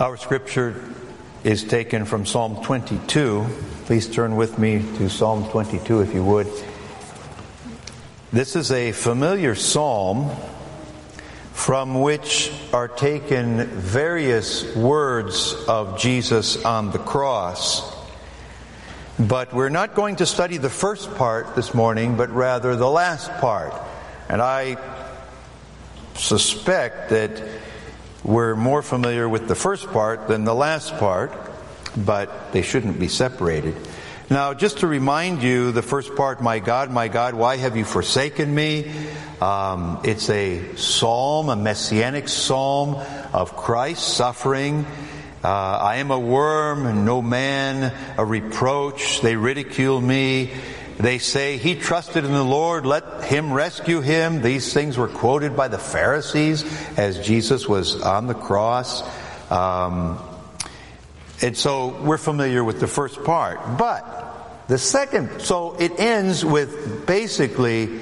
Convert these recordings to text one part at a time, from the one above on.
Our scripture is taken from Psalm 22. Please turn with me to Psalm 22 if you would. This is a familiar psalm from which are taken various words of Jesus on the cross. But we're not going to study the first part this morning, but rather the last part. And I suspect that we're more familiar with the first part than the last part, but they shouldn't be separated. Now, just to remind you, the first part, my God, why have you forsaken me? It's a psalm, a messianic psalm of Christ suffering. I am a worm and no man, a reproach. They ridicule me. They say, he trusted in the Lord, let him rescue him. These things were quoted by the Pharisees as Jesus was on the cross. And so we're familiar with the first part. But the second, so it ends with basically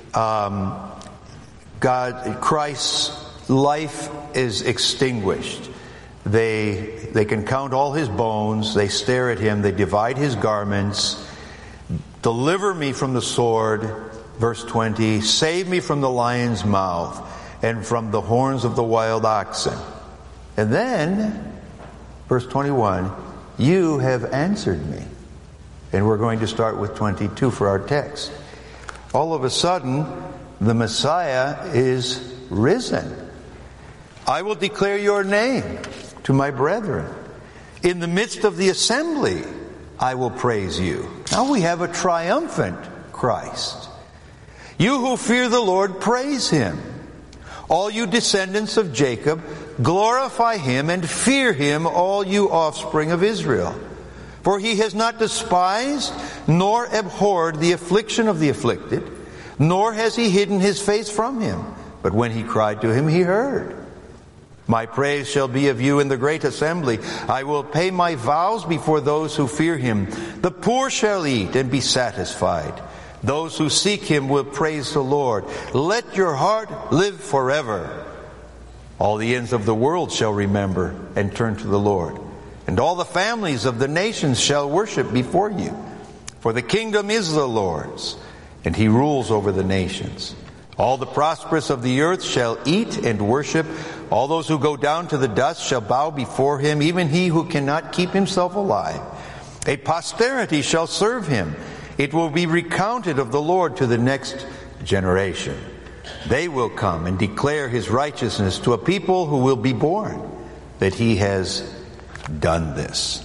Christ's life is extinguished. They can count all his bones. They stare at him. They divide his garments. Deliver me from the sword, verse 20. Save me from the lion's mouth and from the horns of the wild oxen. And then, verse 21, you have answered me. And we're going to start with 22 for our text. All of a sudden, the Messiah is risen. I will declare your name to my brethren. In the midst of the assembly, I will praise you. Now we have a triumphant Christ. You who fear the Lord, praise him. All you descendants of Jacob, glorify him and fear him, all you offspring of Israel. For he has not despised nor abhorred the affliction of the afflicted, nor has he hidden his face from him. But when he cried to him, he heard. My praise shall be of you in the great assembly. I will pay my vows before those who fear him. The poor shall eat and be satisfied. Those who seek him will praise the Lord. Let your heart live forever. All the ends of the world shall remember and turn to the Lord. And all the families of the nations shall worship before you. For the kingdom is the Lord's, and he rules over the nations. All the prosperous of the earth shall eat and worship. All those who go down to the dust shall bow before him, even he who cannot keep himself alive. A posterity shall serve him. It will be recounted of the Lord to the next generation. They will come and declare his righteousness to a people who will be born, that he has done this.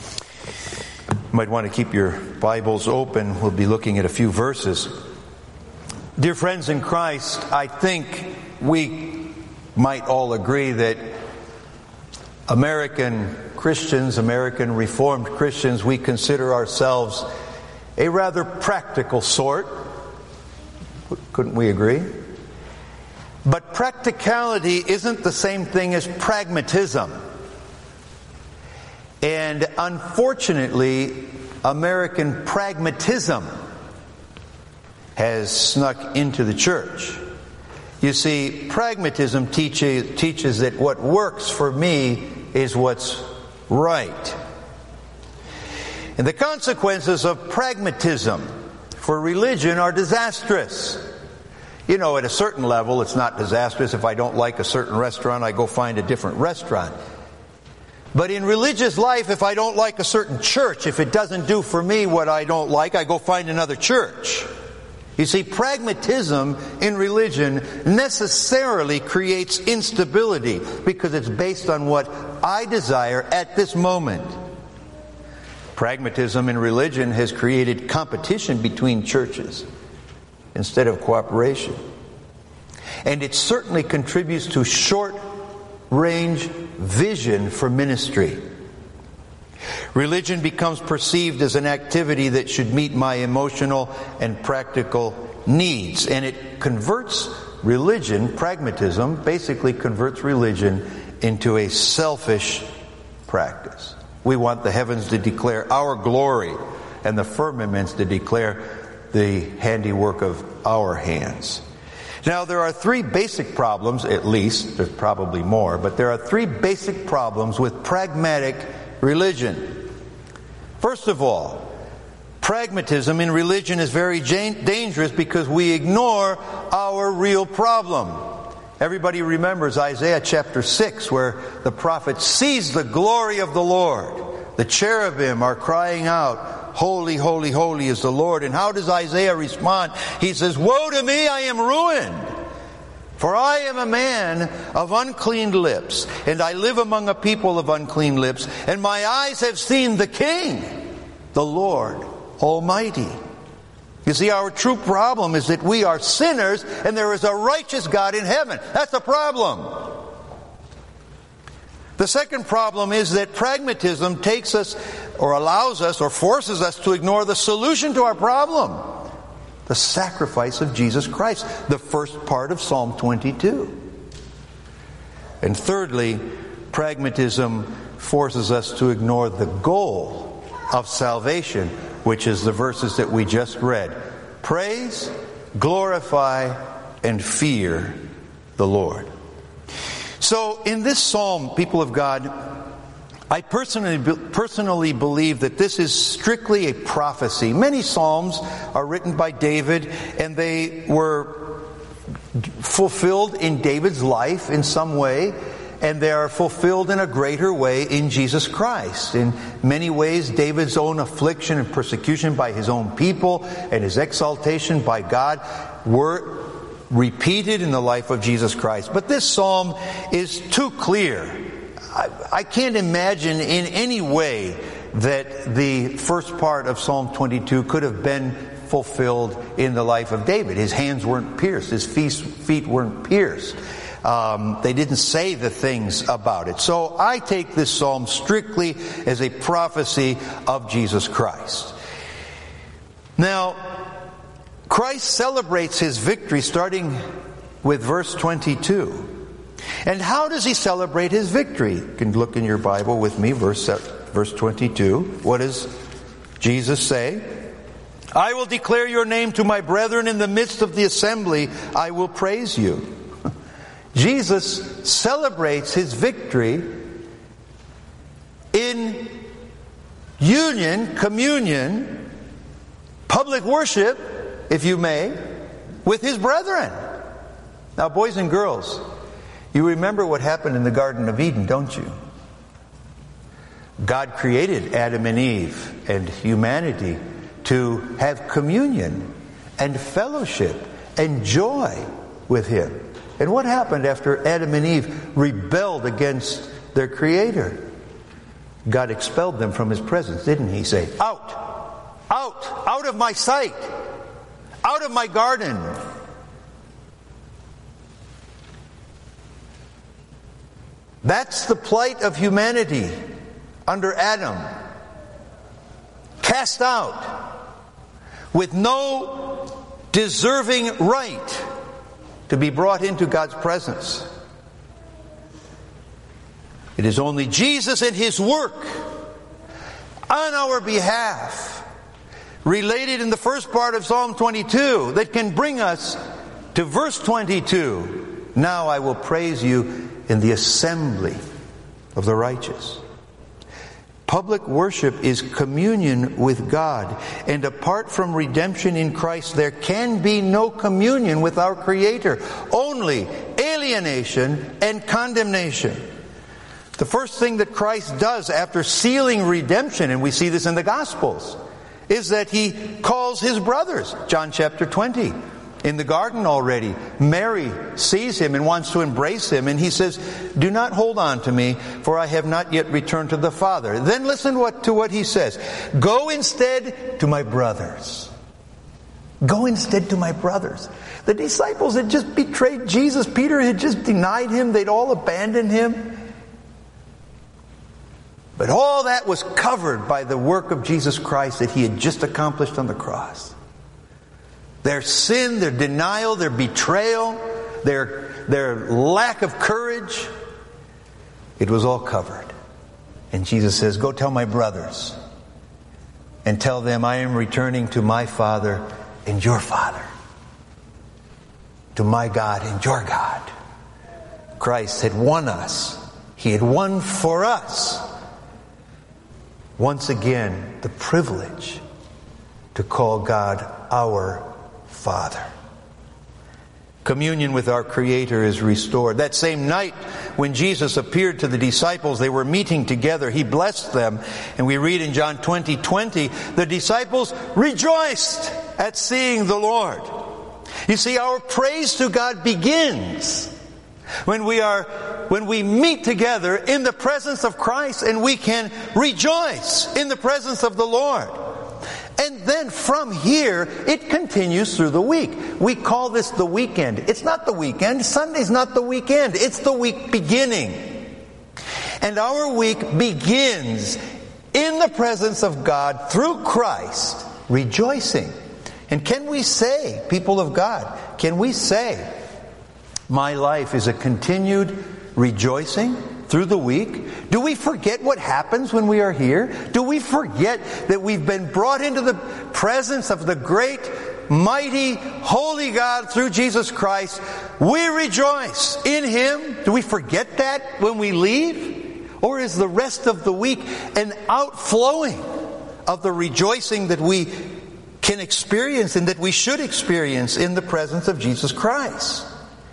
You might want to keep your Bibles open. We'll be looking at a few verses. Dear friends in Christ, I think we might all agree that American Christians, American Reformed Christians, we consider ourselves a rather practical sort. Couldn't we agree? But practicality isn't the same thing as pragmatism. And unfortunately, American pragmatism has snuck into the church. You see, pragmatism teaches that what works for me is what's right. And the consequences of pragmatism for religion are disastrous. You know, at a certain level, it's not disastrous. If I don't like a certain restaurant, I go find a different restaurant. But in religious life, if I don't like a certain church, if it doesn't do for me what I don't like, I go find another church. You see, pragmatism in religion necessarily creates instability because it's based on what I desire at this moment. Pragmatism in religion has created competition between churches instead of cooperation. And it certainly contributes to short-range vision for ministry. Religion becomes perceived as an activity that should meet my emotional and practical needs. And it converts religion, pragmatism, basically converts religion into a selfish practice. We want the heavens to declare our glory and the firmaments to declare the handiwork of our hands. Now, there are three basic problems, at least. There's probably more, but there are three basic problems with pragmatic religion. First of all, pragmatism in religion is very dangerous because we ignore our real problem. Everybody remembers Isaiah chapter 6, where the prophet sees the glory of the Lord. The cherubim are crying out, "Holy, holy, holy is the Lord." And how does Isaiah respond? He says, "Woe to me, I am ruined, for I am a man of unclean lips, and I live among a people of unclean lips, and my eyes have seen the King, the Lord Almighty." You see, our true problem is that we are sinners, and there is a righteous God in heaven. That's the problem. The second problem is that pragmatism takes us, or allows us, or forces us to ignore the solution to our problem: the sacrifice of Jesus Christ, the first part of Psalm 22. And thirdly, pragmatism forces us to ignore the goal of salvation, which is the verses that we just read. Praise, glorify, and fear the Lord. So in this psalm, people of God, I personally believe that this is strictly a prophecy. Many psalms are written by David, and they were fulfilled in David's life in some way, and they are fulfilled in a greater way in Jesus Christ. In many ways, David's own affliction and persecution by his own people and his exaltation by God were repeated in the life of Jesus Christ. But this psalm is too clear. I can't imagine in any way that the first part of Psalm 22 could have been fulfilled in the life of David. His hands weren't pierced. His feet weren't pierced. They didn't say the things about it. So I take this psalm strictly as a prophecy of Jesus Christ. Now, Christ celebrates his victory starting with verse 22. And how does he celebrate his victory? You can look in your Bible with me, verse 22. What does Jesus say? "I will declare your name to my brethren in the midst of the assembly. I will praise you." Jesus celebrates his victory in union, communion, public worship, if you may, with his brethren. Now, boys and girls, you remember what happened in the Garden of Eden, don't you? God created Adam and Eve and humanity to have communion and fellowship and joy with him. And what happened after Adam and Eve rebelled against their Creator? God expelled them from his presence, didn't he? Say, "Out! Out! Out of my sight! Out of my garden!" That's the plight of humanity under Adam. Cast out with no deserving right to be brought into God's presence. It is only Jesus and his work on our behalf, related in the first part of Psalm 22, that can bring us to verse 22. "Now I will praise you in the assembly of the righteous." Public worship is communion with God. And apart from redemption in Christ, there can be no communion with our Creator. Only alienation and condemnation. The first thing that Christ does after sealing redemption, and we see this in the Gospels, is that he calls his brothers. John chapter 20. In the garden already, Mary sees him and wants to embrace him, and he says, "Do not hold on to me, for I have not yet returned to the Father." Then listen to what he says. "Go instead to my brothers." Go instead to my brothers. The disciples had just betrayed Jesus. Peter had just denied him. They'd all abandoned him. But all that was covered by the work of Jesus Christ that he had just accomplished on the cross. Their sin, their denial, their betrayal, their lack of courage, it was all covered. And Jesus says, "Go tell my brothers and tell them I am returning to my Father and your Father." to my God and your God. Christ had won us. He had won for us. Once again, the privilege to call God our Father. Communion with our Creator is restored. That same night when Jesus appeared to the disciples, they were meeting together. He blessed them. And we read in John 20:20, the disciples rejoiced at seeing the Lord. You see, our praise to God begins when we meet together in the presence of Christ, and we can rejoice in the presence of the Lord. And then from here, it continues through the week. We call this the weekend. It's not the weekend. Sunday's not the weekend. It's the week beginning. And our week begins in the presence of God through Christ, rejoicing. And can we say, people of God, can we say, my life is a continued rejoicing through the week? Do we forget what happens when we are here? Do we forget that we've been brought into the presence of the great, mighty, holy God through Jesus Christ? We rejoice in Him. Do we forget that when we leave? Or is the rest of the week an outflowing of the rejoicing that we can experience and that we should experience in the presence of Jesus Christ?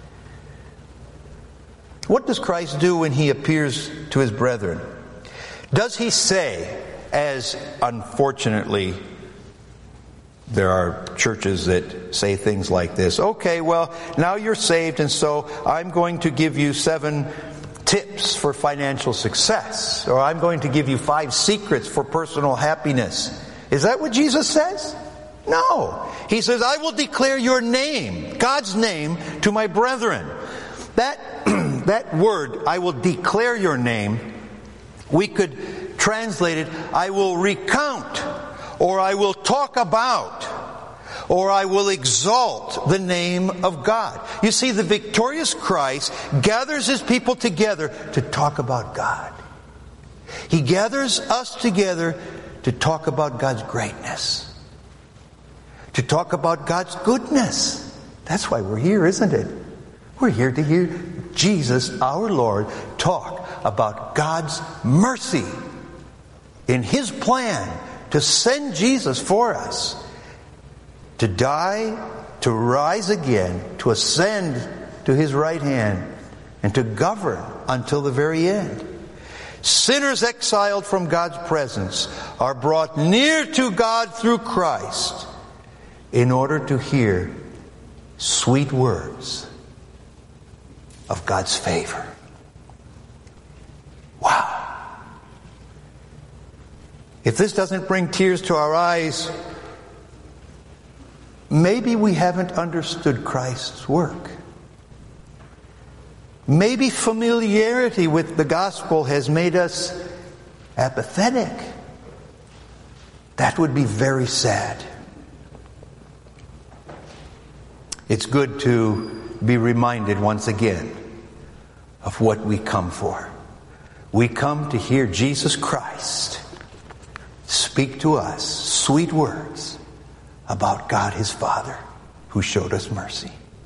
What does Christ do when He appears to His brethren? Does He say, as unfortunately there are churches that say things like this, okay, well, now you're saved, and so I'm going to give you 7 tips for financial success, or I'm going to give you 5 secrets for personal happiness. Is that what Jesus says? No. He says, I will declare your name, God's name, to my brethren. That word, I will declare your name, we could translate it, I will recount, or I will talk about, or I will exalt the name of God. You see, the victorious Christ gathers His people together to talk about God. He gathers us together to talk about God's greatness, to talk about God's goodness. That's why we're here, isn't it? We're here to hear Jesus, our Lord, talk about God's mercy in His plan to send Jesus for us, to die, to rise again, to ascend to His right hand, and to govern until the very end. Sinners exiled from God's presence are brought near to God through Christ in order to hear sweet words of God's favor. Wow. If this doesn't bring tears to our eyes, maybe we haven't understood Christ's work. Maybe familiarity with the gospel has made us apathetic. That would be very sad. It's good to be reminded once again of what we come for. We come to hear Jesus Christ speak to us sweet words about God His Father, who showed us mercy.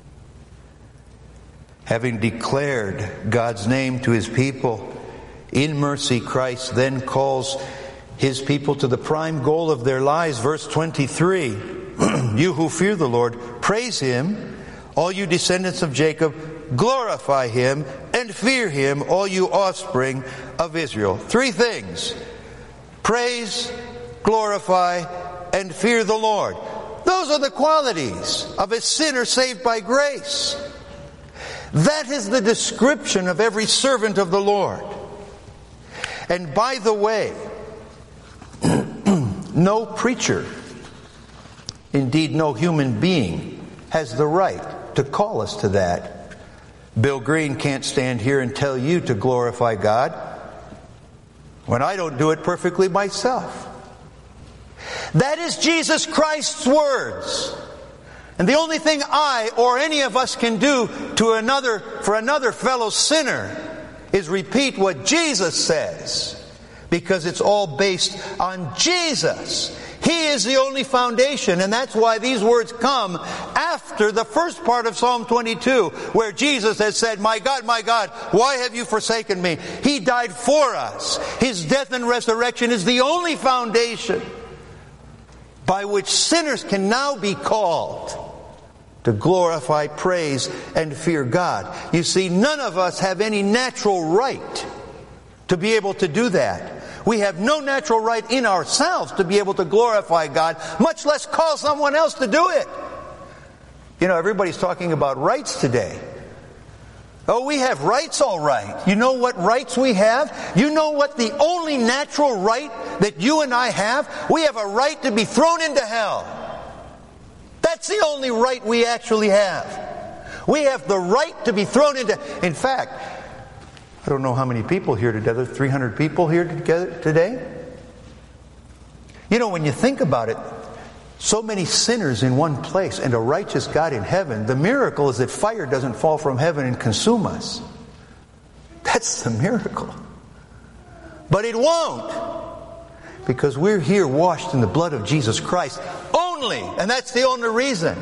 Having declared God's name to His people in mercy, Christ then calls His people to the prime goal of their lives. Verse 23, you who fear the Lord, praise Him. All you descendants of Jacob, glorify Him, and fear Him, all you offspring of Israel. 3 things. Praise, glorify, and fear the Lord. Those are the qualities of a sinner saved by grace. That is the description of every servant of the Lord. And by the way, no preacher, indeed no human being, has the right to call us to that. Bill Green can't stand here and tell you to glorify God when I don't do it perfectly myself. That is Jesus Christ's words. And the only thing I or any of us can do for another fellow sinner is repeat what Jesus says, because it's all based on Jesus. He is the only foundation, and that's why these words come after the first part of Psalm 22, where Jesus has said, my God, why have you forsaken me? He died for us. His death and resurrection is the only foundation by which sinners can now be called to glorify, praise, and fear God. You see, none of us have any natural right to be able to do that. We have no natural right in ourselves to be able to glorify God, much less call someone else to do it. You know, everybody's talking about rights today. Oh, we have rights, all right. You know what rights we have? You know what the only natural right that you and I have? We have a right to be thrown into hell. That's the only right we actually have. We have the right to be thrown into... In fact, I don't know how many people here together, 300 people here together today. You know, when you think about it, so many sinners in one place and a righteous God in heaven, the miracle is that fire doesn't fall from heaven and consume us. That's the miracle. But it won't, because we're here washed in the blood of Jesus Christ only, and that's the only reason.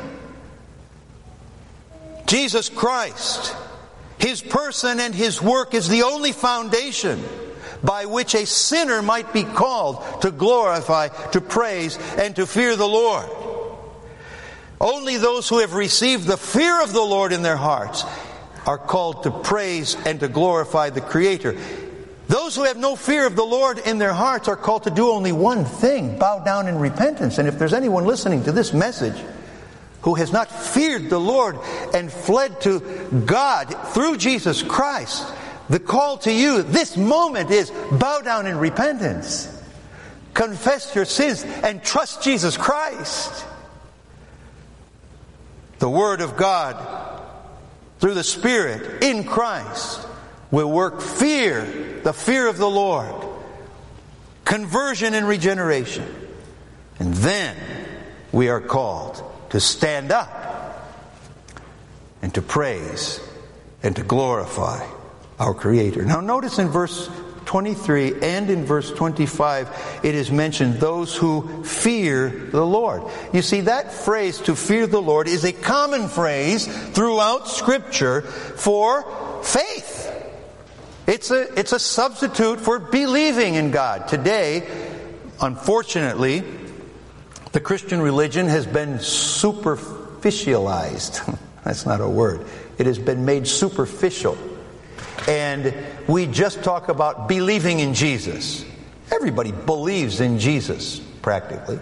Jesus Christ, His person and His work is the only foundation by which a sinner might be called to glorify, to praise, and to fear the Lord. Only those who have received the fear of the Lord in their hearts are called to praise and to glorify the Creator. Those who have no fear of the Lord in their hearts are called to do only one thing: bow down in repentance. And if there's anyone listening to this message who has not feared the Lord and fled to God through Jesus Christ, the call to you this moment is bow down in repentance. Confess your sins and trust Jesus Christ. The Word of God, through the Spirit in Christ, will work fear, the fear of the Lord, conversion and regeneration. And then we are called to stand up and to praise and to glorify our Creator. Now notice in verse 23 and in verse 25 it is mentioned those who fear the Lord. You see, that phrase, to fear the Lord, is a common phrase throughout Scripture for faith. It's a substitute for believing in God. Today, unfortunately, the Christian religion has been superficialized. That's not a word. It has been made superficial. And we just talk about believing in Jesus. Everybody believes in Jesus, practically.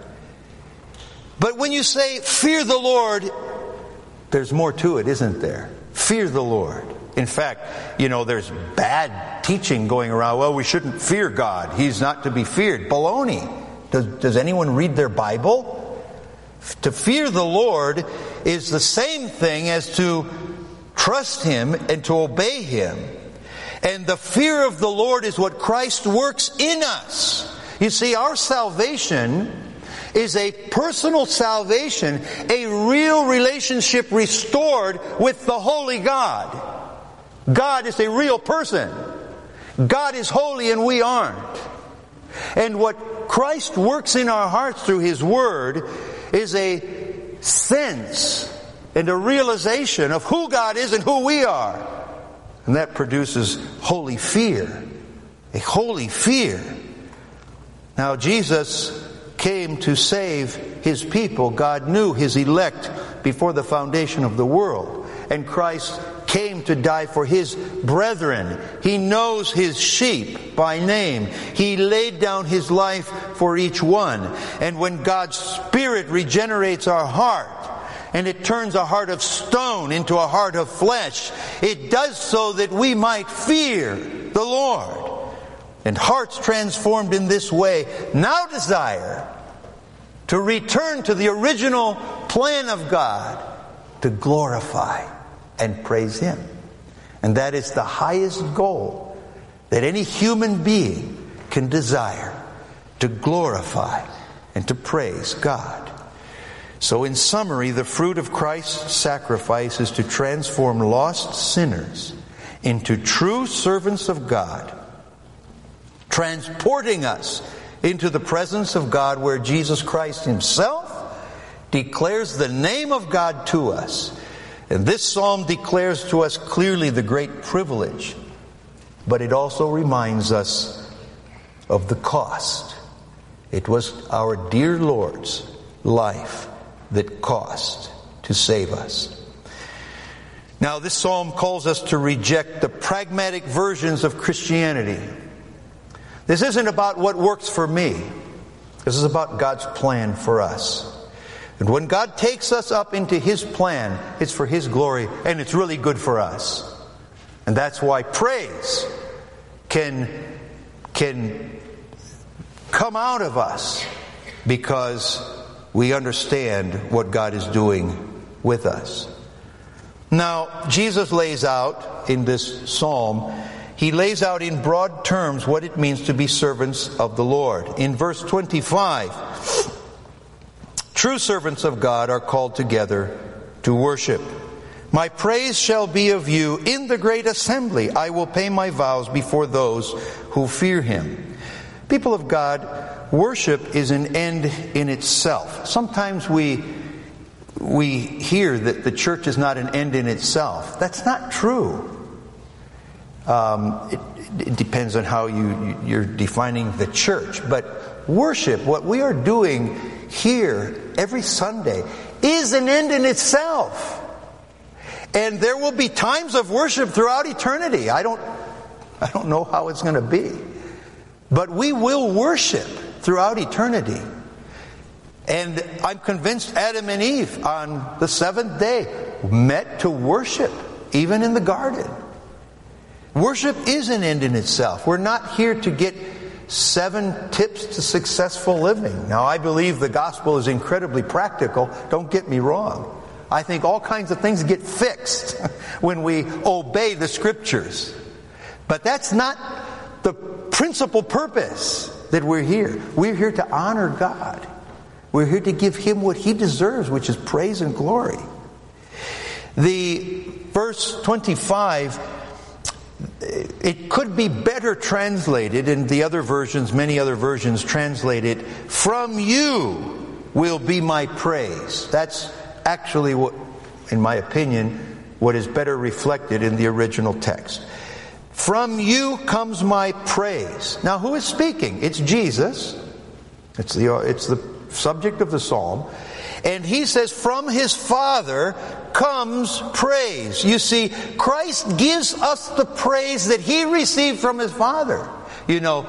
But when you say fear the Lord, there's more to it, isn't there? Fear the Lord. In fact, you know, there's bad teaching going around. Well, we shouldn't fear God. He's not to be feared. Baloney. Does anyone read their Bible? To fear the Lord is the same thing as to trust Him and to obey Him. And the fear of the Lord is what Christ works in us. You see, our salvation is a personal salvation, a real relationship restored with the holy God. God is a real person. God is holy and we aren't. And what Christ works in our hearts through His Word is a sense and a realization of who God is and who we are. And that produces holy fear. A holy fear. Now, Jesus came to save His people. God knew His elect before the foundation of the world. And Christ came to die for His brethren. He knows His sheep by name. He laid down His life for each one. And when God's Spirit regenerates our heart, and it turns a heart of stone into a heart of flesh, it does so that we might fear the Lord. And hearts transformed in this way now desire to return to the original plan of God, to glorify and praise Him. And that is the highest goal that any human being can desire, to glorify and to praise God. So in summary, the fruit of Christ's sacrifice is to transform lost sinners into true servants of God, transporting us into the presence of God, where Jesus Christ himself declares the name of God to us. And this psalm declares to us clearly the great privilege, but it also reminds us of the cost. It was our dear Lord's life that cost to save us. Now, this psalm calls us to reject the pragmatic versions of Christianity. This isn't about what works for me. This is about God's plan for us. And when God takes us up into his plan, it's for his glory, and it's really good for us. And that's why praise can come out of us, because we understand what God is doing with us. Now, Jesus lays out in this psalm, he lays out in broad terms what it means to be servants of the Lord. In verse 25, true servants of God are called together to worship. My praise shall be of you in the great assembly. I will pay my vows before those who fear him. People of God, worship is an end in itself. Sometimes we hear that the church is not an end in itself. That's not true. It depends on how you're defining the church. But worship, what we are doing here every Sunday, is an end in itself. And there will be times of worship throughout eternity. I don't know how it's going to be. But we will worship throughout eternity. And I'm convinced Adam and Eve on the seventh day met to worship, even in the garden. Worship is an end in itself. We're not here to get 7 tips to successful living. Now, I believe the gospel is incredibly practical. Don't get me wrong. I think all kinds of things get fixed when we obey the scriptures. But that's not the principal purpose that we're here. We're here to honor God. We're here to give him what he deserves, which is praise and glory. The verse 25, it could be better translated in the other versions. Many other versions translate it, from you will be my praise. That's actually what, in my opinion, what is better reflected in the original text. From you comes my praise. Now, who is speaking? It's Jesus. It's the subject of the psalm. And he says, from his Father comes praise. You see, Christ gives us the praise that he received from his Father. You know,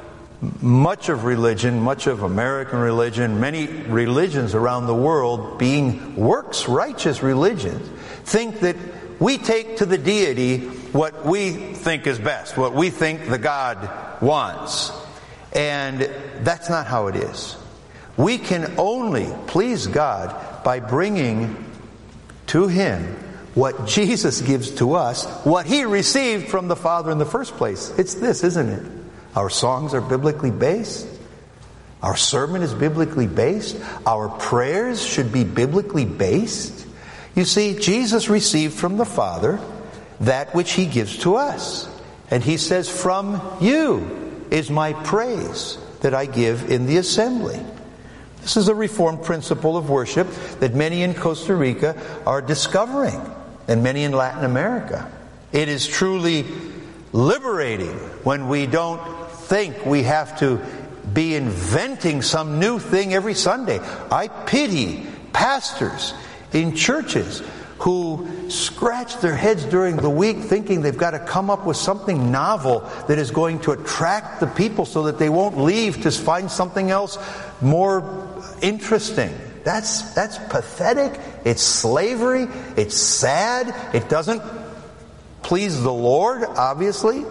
much of religion, much of American religion, many religions around the world, being works righteous religions, think that we take to the deity what we think is best, what we think the God wants. And that's not how it is. We can only please God by bringing to him what Jesus gives to us, what he received from the Father in the first place. It's this, isn't it? Our songs are biblically based. Our sermon is biblically based. Our prayers should be biblically based. You see, Jesus received from the Father that which he gives to us. And he says, from you is my praise that I give in the assembly. This is a Reformed principle of worship that many in Costa Rica are discovering, and many in Latin America. It is truly liberating when we don't think we have to be inventing some new thing every Sunday. I pity pastors in churches who scratch their heads during the week thinking they've got to come up with something novel that is going to attract the people so that they won't leave to find something else more interesting. That's pathetic. It's slavery. It's sad. It doesn't please the Lord, obviously.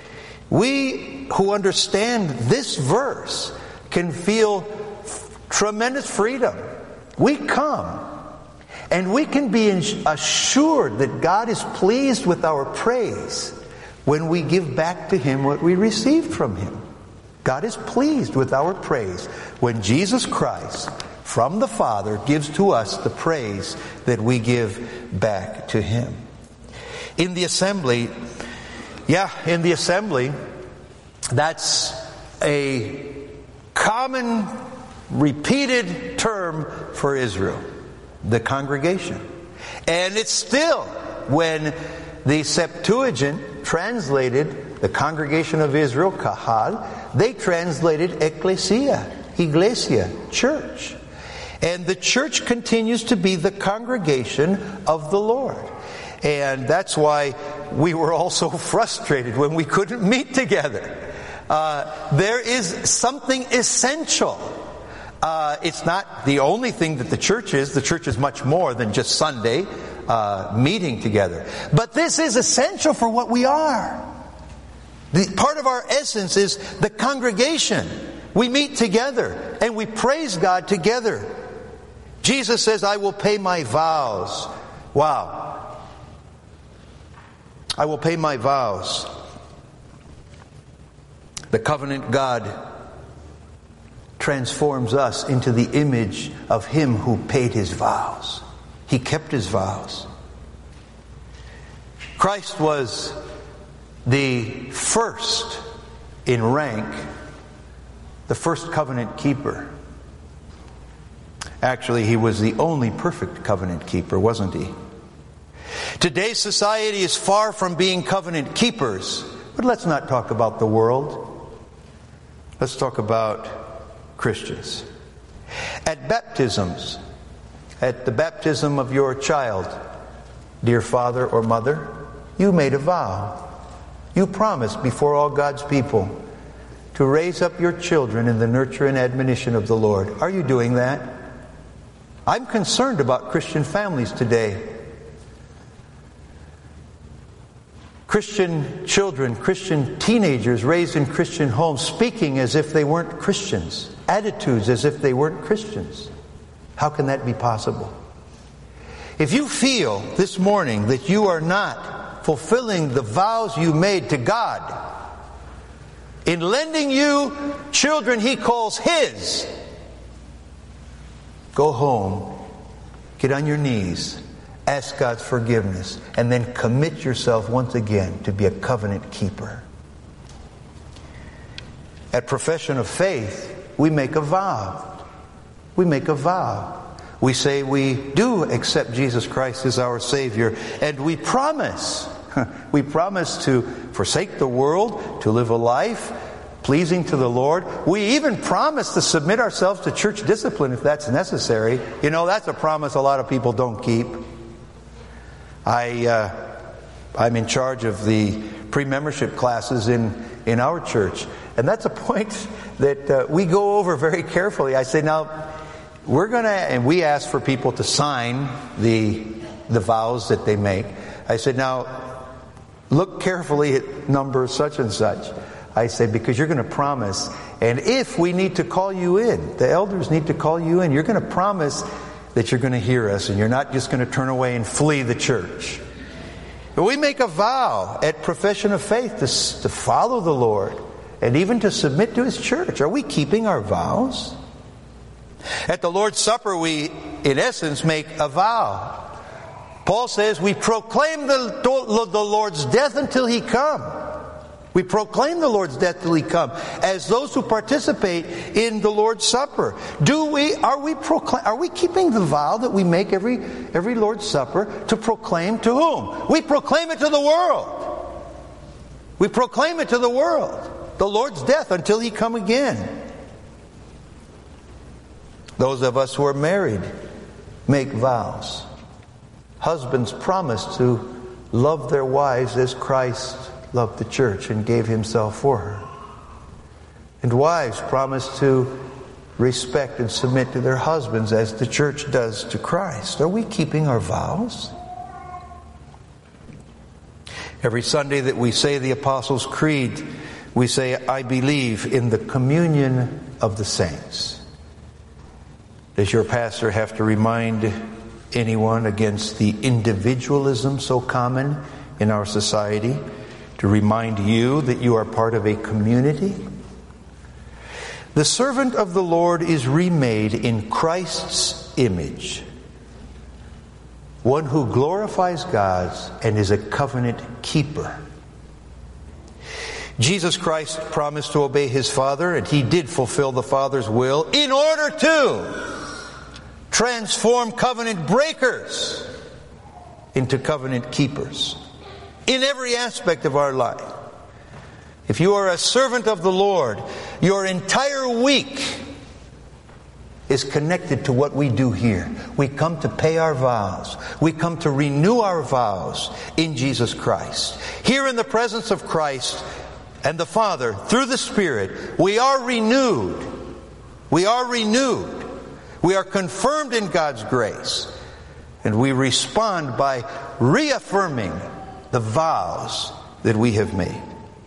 We who understand this verse can feel tremendous freedom. We come and we can be assured that God is pleased with our praise when we give back to him what we received from him. God is pleased with our praise when Jesus Christ from the Father gives to us the praise that we give back to him. In the assembly, that's a common, repeated term for Israel, the congregation. And it's still, when the Septuagint translated the congregation of Israel, kahal, they translated ecclesia, iglesia, church. And the church continues to be the congregation of the Lord. And that's why we were all so frustrated when we couldn't meet together. There is something essential. It's not the only thing that the church is. The church is much more than just Sunday meeting together. But this is essential for what we are. Part of our essence is the congregation. We meet together and we praise God together. Jesus says, I will pay my vows. Wow. I will pay my vows. The covenant God transforms us into the image of Him who paid His vows. He kept His vows. Christ was the first in rank, the first covenant keeper. Actually, He was the only perfect covenant keeper, wasn't He? Today's society is far from being covenant keepers. But let's not talk about the world. Let's talk about Christians. At baptisms, at the baptism of your child, dear father or mother, you made a vow. You promised before all God's people to raise up your children in the nurture and admonition of the Lord. Are you doing that? I'm concerned about Christian families today. Christian children, Christian teenagers raised in Christian homes, speaking as if they weren't Christians, attitudes as if they weren't Christians. How can that be possible? If you feel this morning that you are not fulfilling the vows you made to God in lending you children He calls His, go home, get on your knees, ask God's forgiveness, and then commit yourself once again to be a covenant keeper. At profession of faith, we make a vow. We make a vow. We say we do accept Jesus Christ as our Savior, and we promise. We promise to forsake the world, to live a life pleasing to the Lord. We even promise to submit ourselves to church discipline if that's necessary. You know, that's a promise a lot of people don't keep. I'm in charge of the pre-membership classes in our church, and that's a point that we go over very carefully. I say, now, we're going to, and we ask for people to sign the vows that they make. I said, now, look carefully at number such and such. I say, because you're going to promise, and if we need to call you in, the elders need to call you in, you're going to promise that you're going to hear us, and you're not just going to turn away and flee the church. But we make a vow at profession of faith to follow the Lord, and even to submit to His church. Are we keeping our vows? At the Lord's Supper, we, in essence, make a vow. Paul says we proclaim the Lord's death until He come. We proclaim the Lord's death till He come, as those who participate in the Lord's Supper. Are we keeping the vow that we make every Lord's Supper to proclaim to whom? We proclaim it to the world. We proclaim it to the world. The Lord's death until He come again. Those of us who are married make vows. Husbands promise to love their wives as Christ loved the church and gave Himself for her. And wives promise to respect and submit to their husbands as the church does to Christ. Are we keeping our vows? Every Sunday that we say the Apostles' Creed, we say, I believe in the communion of the saints. Does your pastor have to remind anyone against the individualism so common in our society? To remind you that you are part of a community? The servant of the Lord is remade in Christ's image, one who glorifies God and is a covenant keeper. Jesus Christ promised to obey His Father, and He did fulfill the Father's will in order to transform covenant breakers into covenant keepers in every aspect of our life. If you are a servant of the Lord, your entire week is connected to what we do here. We come to pay our vows. We come to renew our vows in Jesus Christ. Here in the presence of Christ and the Father, through the Spirit, we are renewed. We are renewed. We are confirmed in God's grace. And we respond by reaffirming the vows that we have made.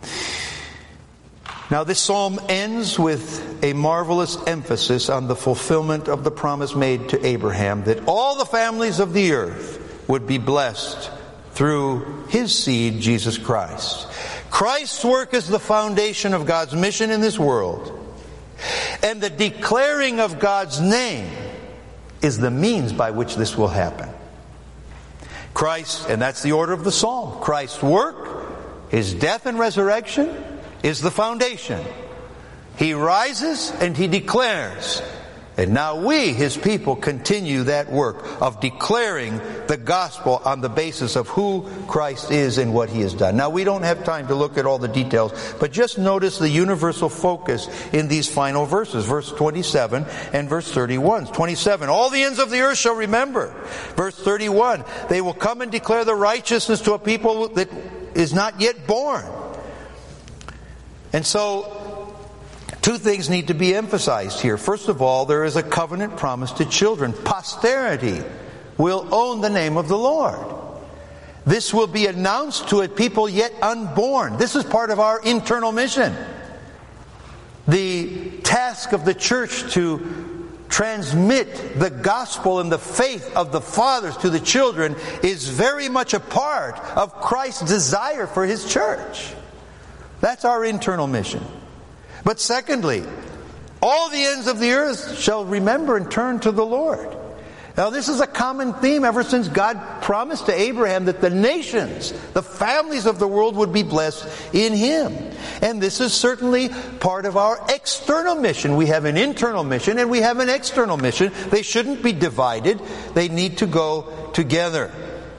Now, this psalm ends with a marvelous emphasis on the fulfillment of the promise made to Abraham that all the families of the earth would be blessed through his seed, Jesus Christ. Christ's work is the foundation of God's mission in this world, and the declaring of God's name is the means by which this will happen. Christ, and that's the order of the psalm, Christ's work, His death and resurrection, is the foundation. He rises and He declares. And now we, His people, continue that work of declaring the gospel on the basis of who Christ is and what He has done. Now, we don't have time to look at all the details, but just notice the universal focus in these final verses, verse 27 and verse 31. 27, all the ends of the earth shall remember. Verse 31, they will come and declare the righteousness to a people that is not yet born. And so, two things need to be emphasized here. First of all, there is a covenant promise to children. Posterity will own the name of the Lord. This will be announced to a people yet unborn. This is part of our internal mission. The task of the church to transmit the gospel and the faith of the fathers to the children is very much a part of Christ's desire for His church. That's our internal mission. But secondly, all the ends of the earth shall remember and turn to the Lord. Now, this is a common theme ever since God promised to Abraham that the nations, the families of the world would be blessed in Him. And this is certainly part of our external mission. We have an internal mission and we have an external mission. They shouldn't be divided. They need to go together.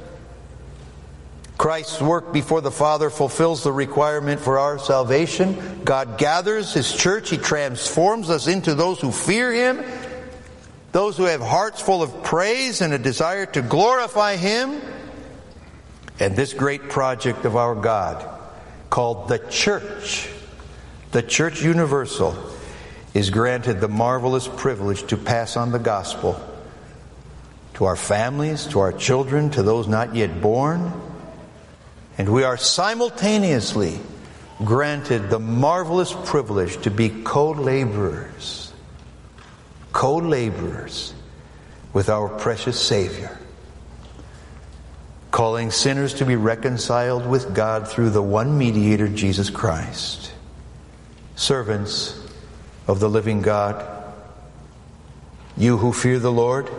Christ's work before the Father fulfills the requirement for our salvation. God gathers His church. He transforms us into those who fear Him, those who have hearts full of praise and a desire to glorify Him. And this great project of our God, called the Church Universal, is granted the marvelous privilege to pass on the gospel to our families, to our children, to those not yet born. And we are simultaneously granted the marvelous privilege to be co-laborers with our precious Savior, calling sinners to be reconciled with God through the one mediator, Jesus Christ. Servants of the living God, you who fear the Lord,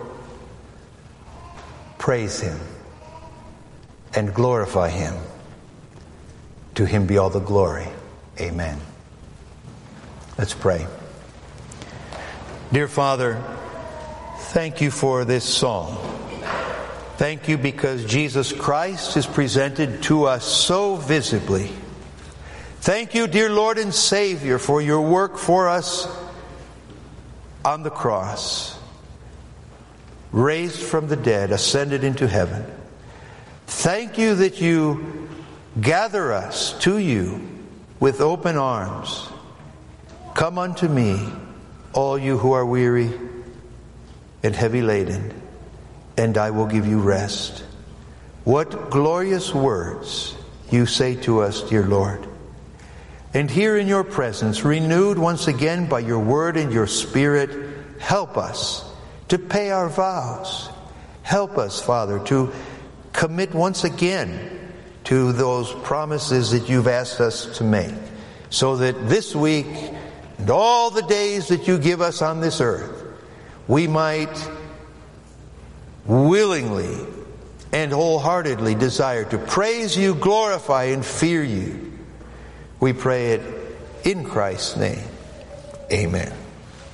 praise Him and glorify Him. To Him be all the glory. Amen. Let's pray. Dear Father, thank You for this psalm. Thank You because Jesus Christ is presented to us so visibly. Thank You, dear Lord and Savior, for Your work for us on the cross, raised from the dead, ascended into heaven. Thank You that You gather us to You with open arms. Come unto Me, all you who are weary and heavy laden, and I will give you rest. What glorious words You say to us, dear Lord. And here in Your presence, renewed once again by Your word and Your Spirit, help us to pay our vows. Help us, Father, to commit once again to those promises that You've asked us to make, so that this week and all the days that You give us on this earth, we might willingly and wholeheartedly desire to praise You, glorify and fear You, We pray it in Christ's name. Amen.